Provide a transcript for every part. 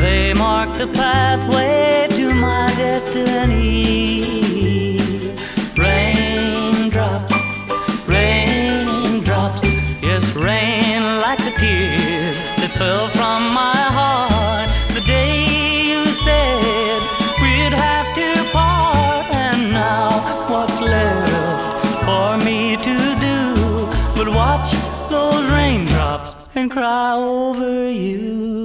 They mark the pathway to my destiny. Raindrops, raindrops, yes, rain like the tears that fell from my heart the day you said we'd have to part. And now what's left for me to do but watch those raindrops and cry over you.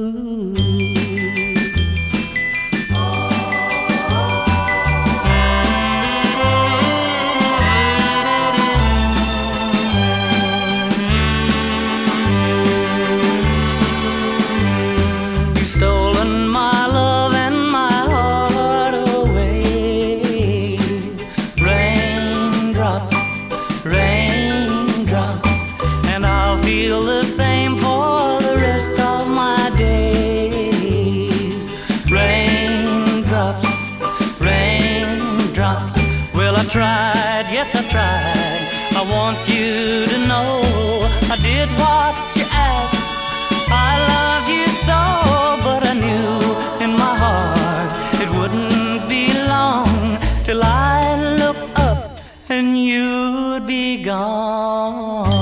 Stolen my love and my heart away. Raindrops, raindrops, and I'll feel the same for the rest of my days. Raindrops, raindrops, well, I tried, yes, I tried. I want you to know I did what you asked. I loved you so, but I knew in my heart it wouldn't be long till I'd look up and you'd be gone.